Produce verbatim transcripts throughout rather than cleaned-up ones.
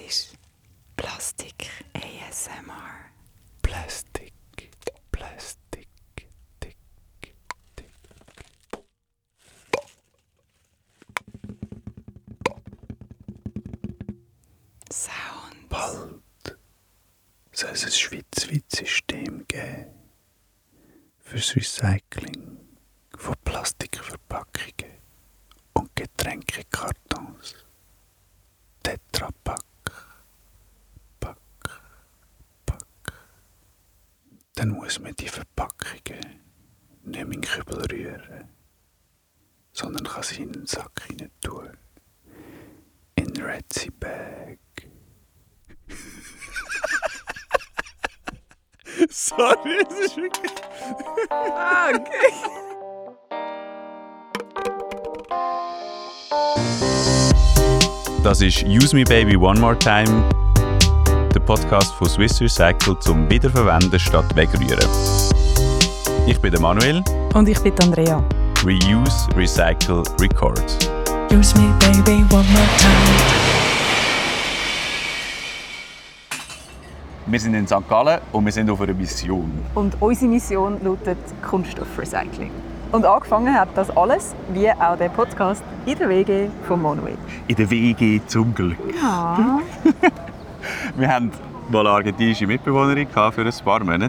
ist Plastik A S M R. Plastik, Plastik, tick, tick. Sound. Bald soll es ein schweizweites System geben fürs Recycling von Plastikverpackungen und Getränkekartons. Tetra Pak, Pak, Pak. Dann muss man die Verpackungen nicht mehr in den Kübel rühren, sondern kann sie in den Sack hinein tun. In Retsy Bag. Sorry, es ist wirklich... Ah, okay. Das ist Use Me Baby One More Time, der Podcast von Swiss Recycle zum Wiederverwenden statt Wegrühren. Ich bin der Manuel. Und ich bin Andrea. Reuse, Recycle, Record. Use me baby one more time. Wir sind in Sankt Gallen und wir sind auf einer Mission. Und unsere Mission lautet Kunststoffrecycling. Und angefangen hat das alles, wie auch der Podcast, in der W G von Manuel. In der W G zum Glück. Ja. Wir hatten mal eine argentinische Mitbewohnerin für ein paar Monate.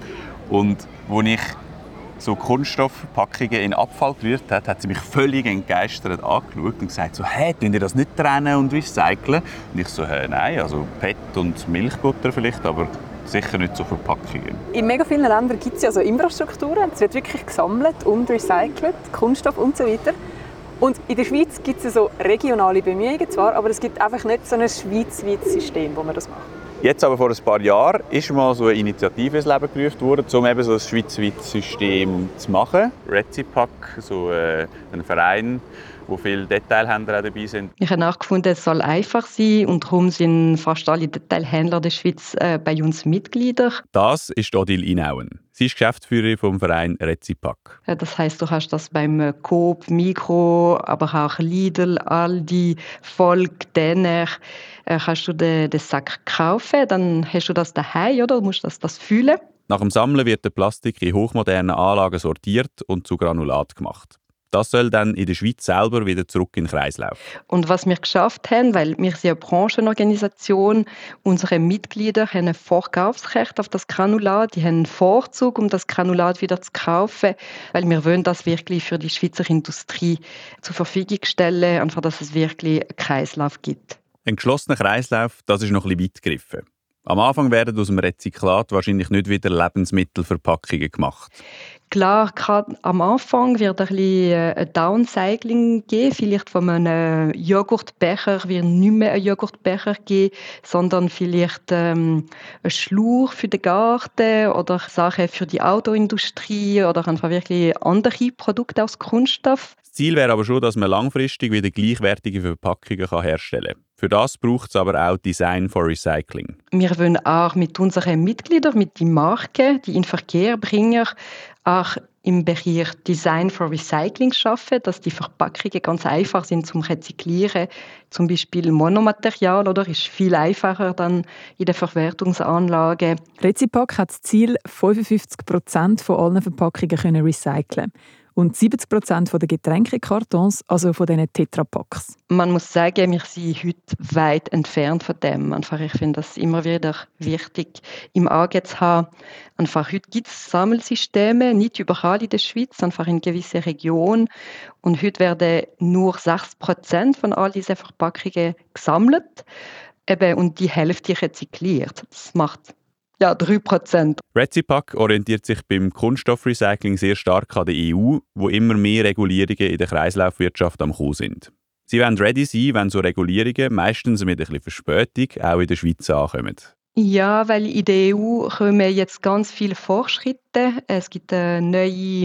Und als ich so Kunststoffverpackungen in Abfall gerührt hat, hat sie mich völlig entgeistert angeschaut und gesagt so, «Hä, tun ihr das nicht trennen und recyceln?» Und ich so, «Hä, nein, also P E T und Milchbutter vielleicht, aber sicher nicht so Verpackungen.» In mega vielen Ländern gibt es ja so Infrastrukturen. Es wird wirklich gesammelt und recycelt, Kunststoff und so weiter. Und in der Schweiz gibt es so regionale Bemühungen zwar, aber es gibt einfach nicht so ein schweizweites System, wo man das macht. Jetzt aber vor ein paar Jahren ist mal so eine Initiative ins Leben gerufen worden, um eben so ein schweizweites System zu machen. Retsy Pak, so äh, ein Verein, wo viele Detailhändler auch dabei sind. Ich habe nachgefunden, es soll einfach sein und darum sind fast alle Detailhändler der Schweiz äh, bei uns Mitglieder. Das ist Odile Inauen. Sie ist Geschäftsführerin vom Verein Retsy Pak. Äh, das heisst, du kannst das beim Coop, Migros, aber auch Lidl, Aldi, Volk, Denner, äh, kannst du den, den Sack kaufen, dann hast du das daheim, oder? Du musst das, das fühlen. Nach dem Sammeln wird der Plastik in hochmodernen Anlagen sortiert und zu Granulat gemacht. Das soll dann in der Schweiz selber wieder zurück in den Kreislauf. Und was wir geschafft haben, weil wir sind eine Branchenorganisation, unsere Mitglieder haben ein Vorkaufsrecht auf das Granulat, die haben einen Vorzug, um das Granulat wieder zu kaufen, weil wir wollen das wirklich für die Schweizer Industrie zur Verfügung stellen, einfach, dass es wirklich einen Kreislauf gibt. Ein geschlossener Kreislauf, das ist noch ein bisschen weit gegriffen. Am Anfang werden aus dem Rezyklat wahrscheinlich nicht wieder Lebensmittelverpackungen gemacht. Klar, gerade am Anfang wird ein bisschen ein Downcycling geben. Vielleicht von einem Joghurtbecher wird nicht mehr ein Joghurtbecher geben, sondern vielleicht ähm, ein Schlauch für den Garten oder Sachen für die Autoindustrie oder einfach wirklich andere Produkte aus Kunststoff. Das Ziel wäre aber schon, dass man langfristig wieder gleichwertige Verpackungen herstellen kann. Für das braucht es aber auch Design for Recycling. Wir wollen auch mit unseren Mitgliedern, mit den Marken, die in Verkehr bringen, auch im Bereich Design for Recycling schaffen, dass die Verpackungen ganz einfach sind zum Rezyklieren. Zum Beispiel Monomaterial, oder, ist viel einfacher dann in der Verwertungsanlage. Retsy Pak hat das Ziel, fünfundfünfzig Prozent von allen Verpackungen können recyceln und siebzig Prozent der Getränkekartons, also von diesen Tetra Paks. Man muss sagen, wir sind heute weit entfernt von dem. Einfach, ich finde das immer wieder wichtig im Auge zu haben. Einfach, heute gibt es Sammelsysteme, nicht überall in der Schweiz, einfach in gewissen Regionen. Und heute werden nur sechs Prozent von all diesen Verpackungen gesammelt eben, und die Hälfte rezykliert. Das macht ja, drei Prozent. Retsy Pak orientiert sich beim Kunststoffrecycling sehr stark an der E U, wo immer mehr Regulierungen in der Kreislaufwirtschaft am Kommen sind. Sie wollen ready sein, wenn so Regulierungen, meistens mit ein bisschen Verspätung, auch in der Schweiz ankommen. Ja, weil in der E U kommen jetzt ganz viele Fortschritte. Es gibt eine neue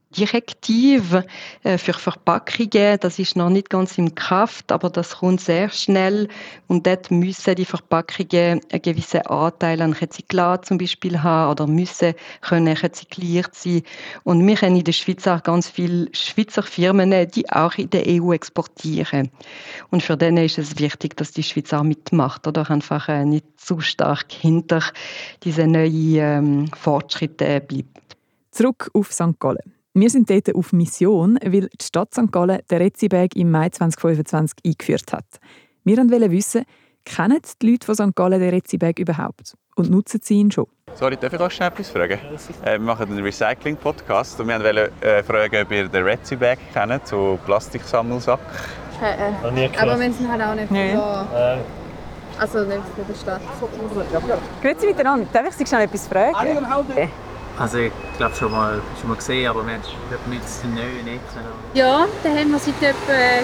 Direktive für Verpackungen, das ist noch nicht ganz in Kraft, aber das kommt sehr schnell und dort müssen die Verpackungen einen gewissen Anteil an Rezyklat zum Beispiel haben oder müssen können rezykliert sein. Und wir haben in der Schweiz auch ganz viele Schweizer Firmen, die auch in der E U exportieren. Und für denen ist es wichtig, dass die Schweiz auch mitmacht oder einfach nicht zu stark hinter diese neuen ähm, Fortschritte bleibt. Zurück auf Sankt Gallen. Wir sind dort auf Mission, weil die Stadt Sankt Gallen den Rezi-Bag im Mai zwanzig fünfundzwanzig eingeführt hat. Wir wollten wissen, kennen die Leute von Sankt Gallen den Rezi-Bag überhaupt? Und nutzen sie ihn schon? Sorry, darf ich euch schnell etwas fragen? Äh, wir machen einen Recycling-Podcast und wir wollten äh, fragen, ob ihr den Rezi-Bag kennt, so Plastiksammelsack. Äh, äh. Aber wir sind halt auch nicht Nee. so... Äh. Also nicht von der Stadt. Grüezi miteinander. Darf ich Sie schnell etwas fragen? Also ich glaube schon mal, schon mal gesehen, aber wir haben nichts neu nicht gesehen. Ja, den haben wir seit etwa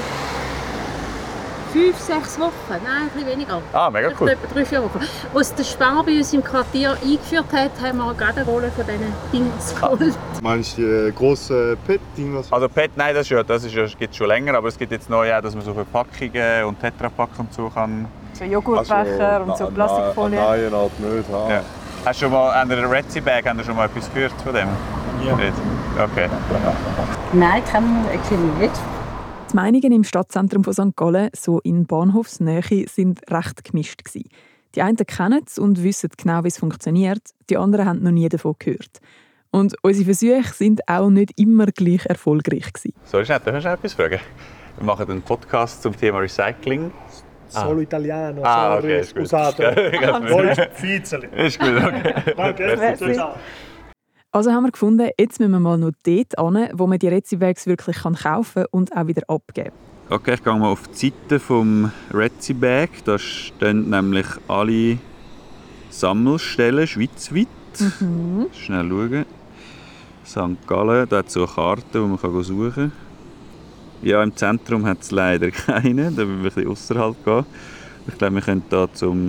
fünf, sechs Wochen. Nein, ein bisschen weniger. Ah, mega cool. Etwa drei, vier Wochen. Als der Spar bei uns im Quartier eingeführt hat, haben wir gerade eine Rolle von diesen Dings geholt. Meinst du die grossen P E T-Dinger? Also P E T, nein, das, ist ja, das ist ja, gibt es schon länger, aber es gibt jetzt neu auch, dass man so Verpackungen und Tetrapack und so kann. So Joghurtbecher und so Plastikfolie. Nein, halt nicht. Ja. Ja. Hast du schon mal an der Rezi-Bag schon mal etwas gehört von dem? Ja. Nicht? Okay. Nein, kann ich nicht. Die Meinungen im Stadtzentrum von Sankt Gallen, so in Bahnhofsnähe, sind recht gemischt gewesen. Die einen kennen es und wissen genau, wie es funktioniert, die anderen haben noch nie davon gehört. Und unsere Versuche sind auch nicht immer gleich erfolgreich gewesen. Soll ich nicht, darf ich noch etwas fragen? Wir machen einen Podcast zum Thema Recycling. Solo Italiano, Ah, sorry, okay, ist gut. scusate. Deutsch, Fizeli. Ist gut, okay. Danke. Also haben wir gefunden, jetzt müssen wir mal noch dort hin, wo man die Rezi-Bags wirklich kaufen kann und auch wieder abgeben. Okay, ich gehe mal auf die Seite des Rezi-Bag. Da stehen nämlich alle Sammelstellen schweizweit. Mhm. Schnell schauen. Sankt Gallen, da hat es so eine Karte, die man suchen kann. Ja, im Zentrum hat es leider keine. Da müssen wir ein bisschen ausserhalb gehen. Ich glaube, wir könnten hier zum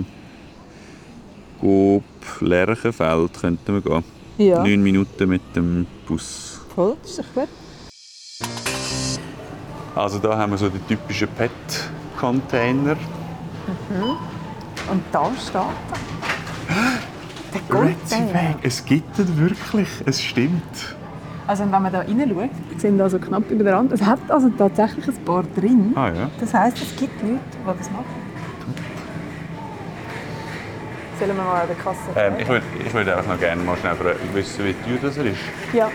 Coop Lerchenfeld könnten wir gehen. Ja. Neun Minuten mit dem Bus. Voll, das ist doch gut. Also da haben wir so die typischen P E T-Container. Mhm. Und da steht der Rezi-Bag, es gibt es wirklich, es stimmt. Also wenn man da reinschaut, sind da so knapp über der Rand. Es hat also tatsächlich ein paar drin. Ah, ja. Das heisst, es gibt Leute, die das machen. Sollen wir mal an der Kasse Ähm, ich würde ich würd einfach noch gerne mal schnell wissen, wie teuer das ist. Ja.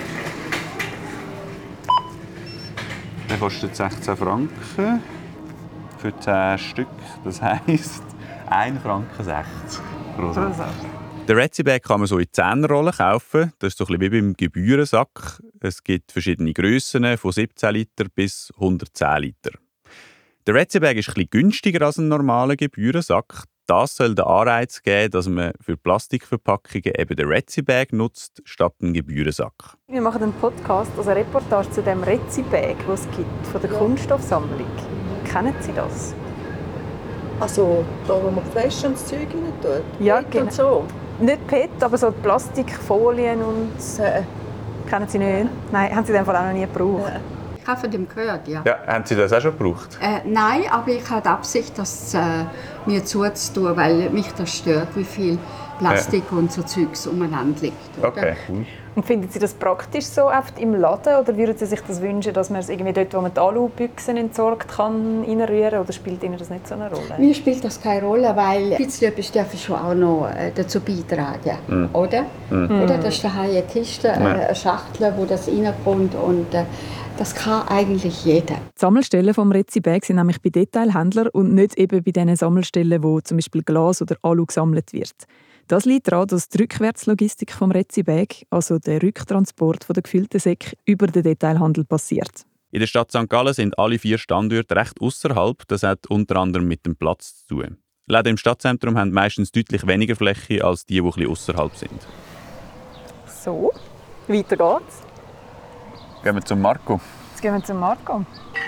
Der kostet sechzehn Franken für zehn Stück. Das heisst ein Franken sechzig pro Sack. Den Rezi-Bag kann man so in zehn Rollen kaufen. Das ist so ein bisschen wie beim Gebührensack. Es gibt verschiedene Grössen, von siebzehn Liter bis hundertzehn Liter. Der Rezi-Bag ist ein bisschen günstiger als ein normaler Gebührensack. Das soll den Anreiz geben, dass man für Plastikverpackungen eben den Rezi-Bag nutzt, statt einen Gebührensack. Wir machen einen Podcast, also eine Reportage zu dem Rezi-Bag, den es gibt, von der Kunststoffsammlung. Kennen Sie das? Also, da wo man Flaschen und das Zeug rein tut? Ja, P E T genau. und so. Nicht P E T, aber so Plastikfolien und... Äh, Kennen Sie nicht? Nein, haben Sie in dem Fall auch noch nie gebraucht? äh. Ich habe von dem gehört, ja. Ja, haben Sie das auch schon gebraucht? Äh, nein, aber ich habe die Absicht, das äh, mir zuzutun, weil mich das stört, wie viel Plastik ja. und so Zeugs umeinander liegt. Oder? Okay, cool. Und finden Sie das praktisch so oft im Laden oder würden Sie sich das wünschen, dass man es irgendwie dort, wo man die Alubüchsen entsorgt, kann reinrühren oder spielt Ihnen das nicht so eine Rolle? Mir spielt das keine Rolle, weil ein bisschen etwas darf ich schon auch noch äh, dazu beitragen, mm. oder? Mm. Oder? Das ist daheim eine Kiste, äh, eine Schachtel, wo das reinkommt und äh, das kann eigentlich jeder. Die Sammelstellen des Rezi-Bag sind nämlich bei Detailhändlern und nicht eben bei diesen Sammelstellen, wo zum Beispiel Glas oder Alu gesammelt wird. Das liegt daran, dass die Rückwärtslogistik des Rezi-Bag, also der Rücktransport der gefüllten Säcke, über den Detailhandel passiert. In der Stadt Sankt Gallen sind alle vier Standorte recht ausserhalb. Das hat unter anderem mit dem Platz zu tun. Läden im Stadtzentrum haben meistens deutlich weniger Fläche als die, die etwas außerhalb sind. So, weiter geht's. Gehen wir zum Marco. Jetzt gehen wir zum Marco.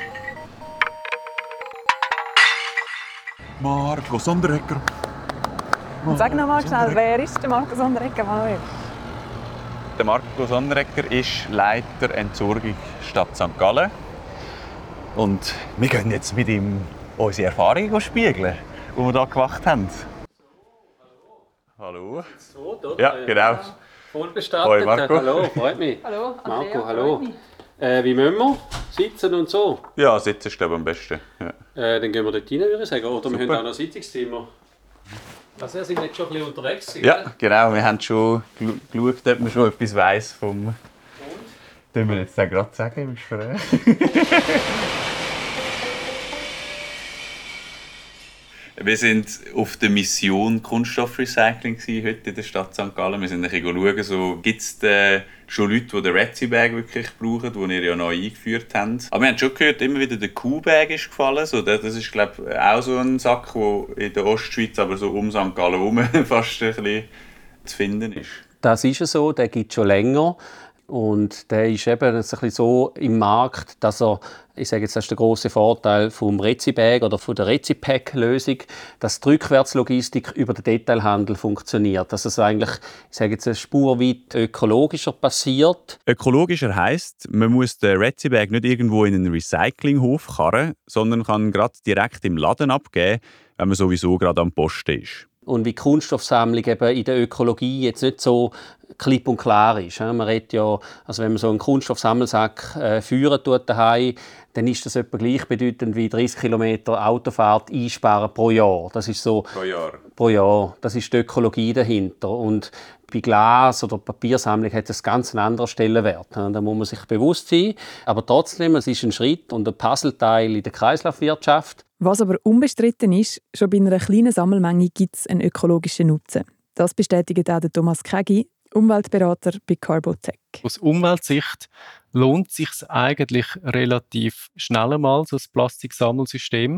Marco Sonderegger. Und sag noch mal schnell, wer ist der Marco Sonderegger? Der Marco Sonnenegger ist Leiter Entsorgung Stadt Sankt Gallen. Und wir gehen jetzt mit ihm unsere Erfahrungen spiegeln, die wir hier gemacht haben. Hallo. So, dort, ja, genau. Voll bestattet. Hoi, Marco. Hallo, freut mich. Hallo, Andrea, Marco, hallo. Äh, wie müssen wir? Sitzen und so? Ja, sitzen ist glaube ich am besten. Ja. Äh, dann gehen wir dort rein, würde ich sagen. Oder Super. wir haben auch noch ein Sitzungszimmer. Also, wir sind jetzt schon ein bisschen unterwegs. Ja, gell? Genau. Wir haben schon gel- geschaut, ob man schon etwas weiss vom... Und? Das wir jetzt gerade sagen im Gespräch. Wir waren auf der Mission Kunststoffrecycling heute in der Stadt Sankt Gallen. Wir sind ein bisschen schauen, so, gibt es schon Leute, die den Rezi-Bag wirklich brauchen, den ihr ja neu eingeführt habt. Aber wir haben schon gehört, immer wieder der Q-Bag ist gefallen. So, das ist, glaube ich, auch so ein Sack, der in der Ostschweiz, aber so um Sankt Gallen herum fast ein bisschen zu finden ist. Das ist so, der gibt es schon länger. Und der ist eben ein bisschen so im Markt, dass er, ich sage jetzt, das ist der grosse Vorteil vom Rezi-Bag oder von der Rezi-Pack-Lösung, dass die Rückwärtslogistik über den Detailhandel funktioniert. Dass es eigentlich, ich sage jetzt, eine Spur weit ökologischer passiert. Ökologischer heisst, man muss den Rezi-Bag nicht irgendwo in einen Recyclinghof karren, sondern kann gerade direkt im Laden abgeben, wenn man sowieso gerade am Posten ist. Und wie die Kunststoffsammlung eben in der Ökologie jetzt nicht so klipp und klar ist. Man redet ja, also wenn man so einen Kunststoffsammelsack äh, führen tut daheim, dann ist das etwa gleichbedeutend wie dreißig Kilometer Autofahrt einsparen pro Jahr. Das ist so pro Jahr. Pro Jahr. Das ist die Ökologie dahinter. Und bei Glas- oder Papiersammlung hat es ganz einen anderen Stellenwert. Da muss man sich bewusst sein. Aber trotzdem, es ist ein Schritt und ein Puzzleteil in der Kreislaufwirtschaft. Was aber unbestritten ist, schon bei einer kleinen Sammelmenge gibt es einen ökologischen Nutzen. Das bestätigt auch Thomas Kegi, Umweltberater bei Carbotech. Aus Umweltsicht lohnt es sich eigentlich relativ schnell einmal, so ein Plastiksammelsystem,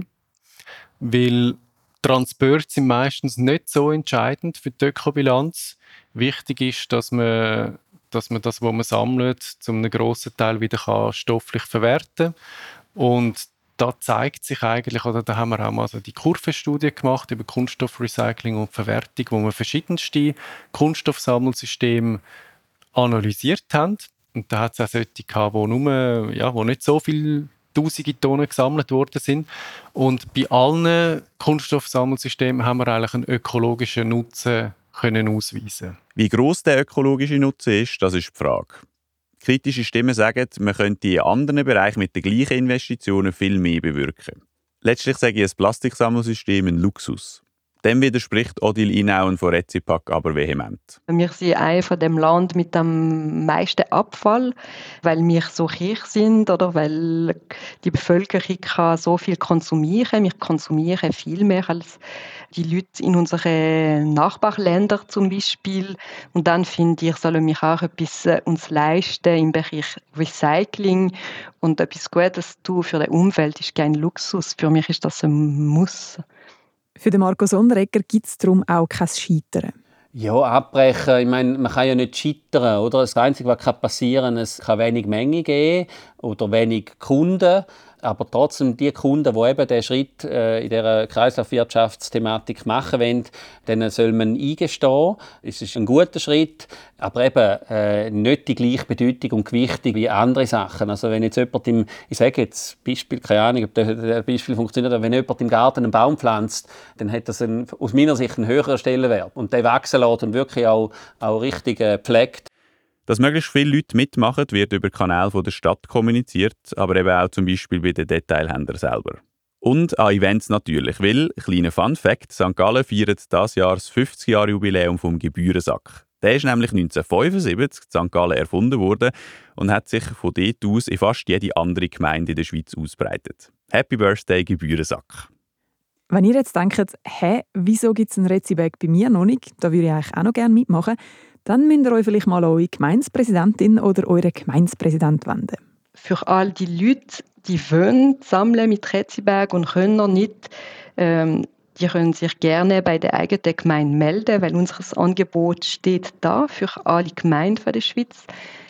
weil Transporte sind meistens nicht so entscheidend für die Ökobilanz. Wichtig ist, dass man, dass man das, was man sammelt, zu einem grossen Teil wieder kann stofflich verwerten kann. Und da zeigt sich eigentlich, oder da haben wir auch mal so die Kurvenstudie gemacht über Kunststoffrecycling und Verwertung, wo wir verschiedenste Kunststoffsammelsysteme analysiert haben. Und da hat es auch solche gehabt, wo, nur, ja, wo nicht so viele tausende Tonnen gesammelt worden sind. Und bei allen Kunststoffsammelsystemen haben wir eigentlich einen ökologischen Nutzen können ausweisen. Wie gross der ökologische Nutzen ist, das ist die Frage. Kritische Stimmen sagen, man könnte in anderen Bereichen mit den gleichen Investitionen viel mehr bewirken. Letztlich sage ich ein Plastiksammelsystem ein Luxus. Dem widerspricht Odile Inauen von Rezi-Pack aber vehement. Wir sind ein von dem Land mit dem meisten Abfall, weil wir so reich sind oder weil die Bevölkerung kann so viel konsumieren. Wir konsumieren viel mehr als die Leute in unseren Nachbarländern zum Beispiel. Und dann finde ich, sollen wir auch etwas uns leisten im Bereich Recycling. Und etwas Gutes tun für die Umwelt ist kein Luxus. Für mich ist das ein Muss. Für den Marco Sonnenegger gibt es darum auch kein Scheitern. Ja, abbrechen. Ich meine, man kann ja nicht scheitern, oder? Das Einzige, was passieren kann, es kann wenig Menge geben oder wenig Kunden. Aber trotzdem, die Kunden, die eben diesen Schritt äh, in dieser Kreislaufwirtschaftsthematik machen wollen, denen soll man eingestehen. Es ist ein guter Schritt, aber eben äh, nicht die gleiche Bedeutung und Gewichtung wie andere Sachen. Also wenn jetzt jemand im, ich sage jetzt Beispiel, keine Ahnung, ob das Beispiel funktioniert, aber wenn jemand im Garten einen Baum pflanzt, dann hat das einen, aus meiner Sicht einen höheren Stellenwert. Und der wachsen lässt und wirklich auch, auch richtig äh, pflegt. Dass möglichst viele Leute mitmachen, wird über Kanäle der Stadt kommuniziert, aber eben auch zum Beispiel bei den Detailhändlern selber. Und an Events natürlich, weil, kleiner Fun-Fact, Sankt Gallen feiert dieses Jahr das fünfzig-Jahr-Jubiläum vom Gebührensack. Der ist nämlich neunzehnhundertfünfundsiebzig in Sankt Gallen erfunden worden und hat sich von dort aus in fast jede andere Gemeinde in der Schweiz ausbreitet. Happy Birthday, Gebührensack! Wenn ihr jetzt denkt, hä, wieso gibt es einen Rezi-Bag bei mir noch nicht, da würde ich eigentlich auch noch gerne mitmachen, dann müsst ihr euch vielleicht mal an eure Gemeindepräsidentin oder euren Gemeindepräsident wenden. Für all die Leute, die wollen sammeln mit Rezi-Bag und können noch nicht, ähm, die können sich gerne bei der eigenen Gemeinde melden, weil unser Angebot steht da für alle Gemeinden der Schweiz.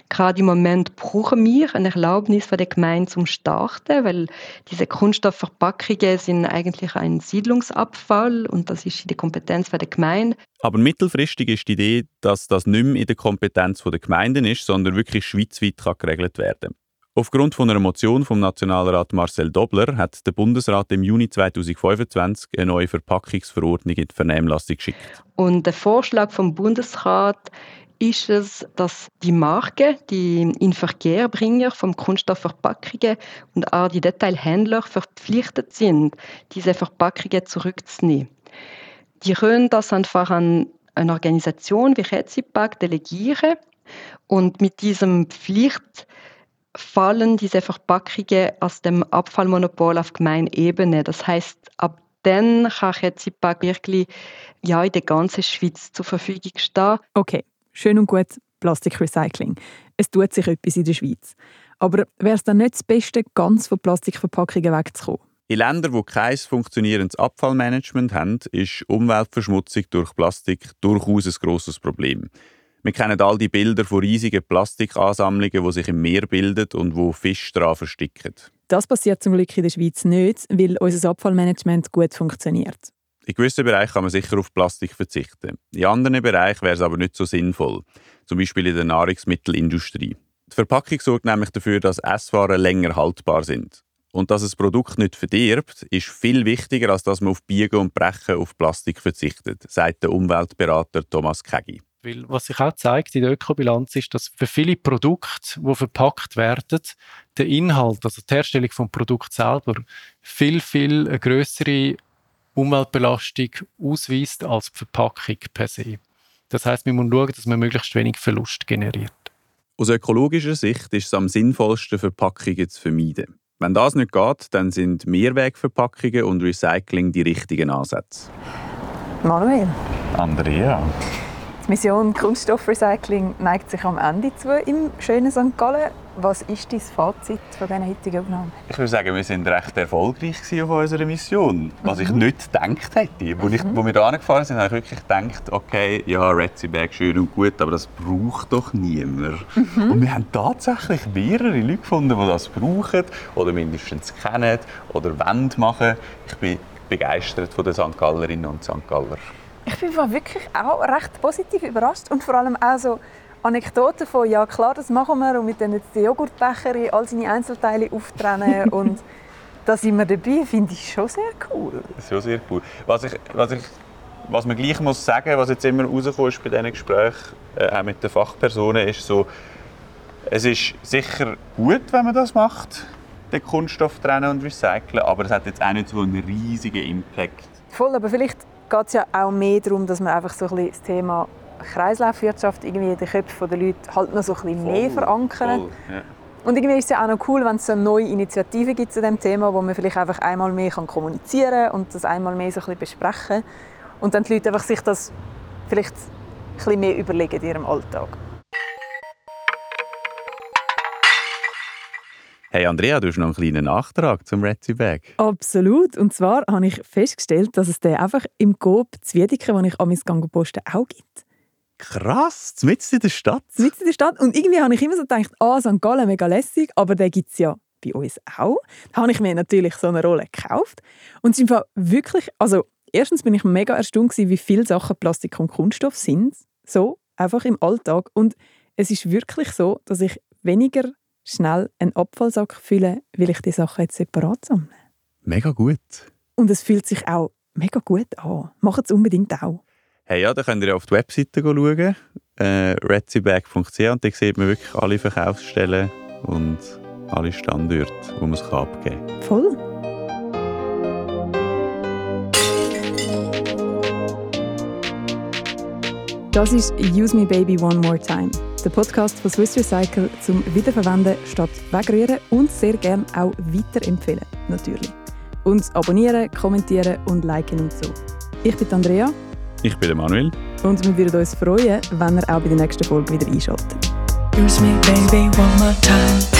Gerade im Moment brauchen wir eine Erlaubnis von der Gemeinde zum Starten, weil diese Kunststoffverpackungen sind eigentlich ein Siedlungsabfall und das ist in der Kompetenz von der Gemeinde. Aber mittelfristig ist die Idee, dass das nicht mehr in der Kompetenz der Gemeinden ist, sondern wirklich schweizweit kann geregelt werden. Aufgrund von einer Motion vom Nationalrat Marcel Dobler hat der Bundesrat im Juni zweitausendfünfundzwanzig eine neue Verpackungsverordnung in die Vernehmlassung geschickt. Und der Vorschlag vom Bundesrat ist es, dass die Marken, die Inverkehrbringer von Kunststoffverpackungen und auch die Detailhändler verpflichtet sind, diese Verpackungen zurückzunehmen. Die können das einfach an eine Organisation wie Rezipack delegieren und mit diesem Pflicht fallen diese Verpackungen aus dem Abfallmonopol auf Gemeindeebene. Das heißt, ab dann kann Rezipack wirklich ja, in der ganzen Schweiz zur Verfügung stehen. Okay, schön und gut, Plastikrecycling. Es tut sich etwas in der Schweiz. Aber wäre es dann nicht das Beste, ganz von Plastikverpackungen wegzukommen? In Ländern, die kein funktionierendes Abfallmanagement haben, ist Umweltverschmutzung durch Plastik durchaus ein grosses Problem. Wir kennen all die Bilder von riesigen Plastikansammlungen, die sich im Meer bilden und wo Fische daran versticken. Das passiert zum Glück in der Schweiz nicht, weil unser Abfallmanagement gut funktioniert. In gewissen Bereichen kann man sicher auf Plastik verzichten. In anderen Bereichen wäre es aber nicht so sinnvoll, zum Beispiel in der Nahrungsmittelindustrie. Die Verpackung sorgt nämlich dafür, dass Esswaren länger haltbar sind. Und dass ein Produkt nicht verdirbt, ist viel wichtiger, als dass man auf Biegen und Brechen auf Plastik verzichtet, sagt der Umweltberater Thomas Kegi. Weil was sich auch zeigt in der Ökobilanz ist, dass für viele Produkte, die verpackt werden, der Inhalt, also die Herstellung des Produkts selber, viel, viel eine grössere Umweltbelastung ausweist als die Verpackung per se. Das heisst, man muss schauen, dass man möglichst wenig Verlust generiert. Aus ökologischer Sicht ist es am sinnvollsten, Verpackungen zu vermeiden. Wenn das nicht geht, dann sind Mehrwegverpackungen und Recycling die richtigen Ansätze. Manuel. Andrea. Die Mission Kunststoffrecycling neigt sich am Ende zu im schönen Sankt Gallen. Was ist dein Fazit von diesen heutigen Aufnahmen? Ich würde sagen, wir waren recht erfolgreich auf unserer Mission. Was mhm. ich nicht gedacht hätte. Als mhm. wir hier angefahren sind, habe ich wirklich gedacht, okay, ja, Rezipack schön und gut, aber das braucht doch niemand. Mhm. Und wir haben tatsächlich mehrere Leute gefunden, die das brauchen oder mindestens kennen oder wollen machen. Ich bin begeistert von den Sankt Gallerinnen und Sankt Galler. Ich bin wirklich auch recht positiv überrascht und vor allem auch so Anekdoten von «Ja klar, das machen wir» und mit den Joghurtbecher in all seine Einzelteile auftrennen und da sind wir dabei, finde ich schon sehr cool. Schon sehr cool. Was, ich, was, ich, was man gleich muss sagen, was jetzt immer rausgekommen ist bei diesen Gesprächen, äh, auch mit den Fachpersonen, ist so, es ist sicher gut, wenn man das macht, den Kunststoff trennen und recyceln, aber es hat jetzt auch nicht so einen riesigen Impact. Voll, aber vielleicht geht es ja auch mehr darum, dass man einfach so ein bisschen das Thema Kreislaufwirtschaft irgendwie in den Köpfen der Leute halt noch so ein bisschen voll, mehr verankern. Voll, ja. Und irgendwie ist es ja auch noch cool, wenn es so neue Initiativen gibt zu diesem Thema, wo man vielleicht einfach einmal mehr kommunizieren kann und das einmal mehr so ein bisschen besprechen. Und dann die Leute einfach sich das vielleicht ein bisschen mehr überlegen in ihrem Alltag. Hey Andrea, du hast noch einen kleinen Nachtrag zum Rezipack. Absolut. Und zwar habe ich festgestellt, dass es den einfach im Coop Zwiedeken, wo ich an mein posten auch gibt. Krass, mitten in der Stadt? Mitten in der Stadt. Und irgendwie habe ich immer so gedacht, ah, Sankt Gallen, mega lässig, aber den gibt es ja bei uns auch. Da habe ich mir natürlich so eine Rolle gekauft. Und es ist einfach wirklich, also erstens bin ich mega erstaunt gewesen, wie viele Sachen Plastik und Kunststoff sind, so einfach im Alltag. Und es ist wirklich so, dass ich weniger schnell einen Abfallsack füllen, weil ich die Sachen jetzt separat sammle. Mega gut. Und es fühlt sich auch mega gut an. Macht es unbedingt auch. Hey, ja, da könnt ihr auf die Webseite schauen, äh, rezipack punkt c h, und da sieht man wirklich alle Verkaufsstellen und alle Standorte, wo man es abgeben kann. Voll. Das ist «Use Me Baby One More Time», der Podcast von Swiss Recycle zum Wiederverwenden statt wegrühren und sehr gerne auch weiterempfehlen, natürlich. Und abonnieren, kommentieren und liken und so. Ich bin Andrea. Ich bin der Manuel. Und wir würden uns freuen, wenn ihr auch bei der nächsten Folge wieder einschaltet. Use me, baby, one more time.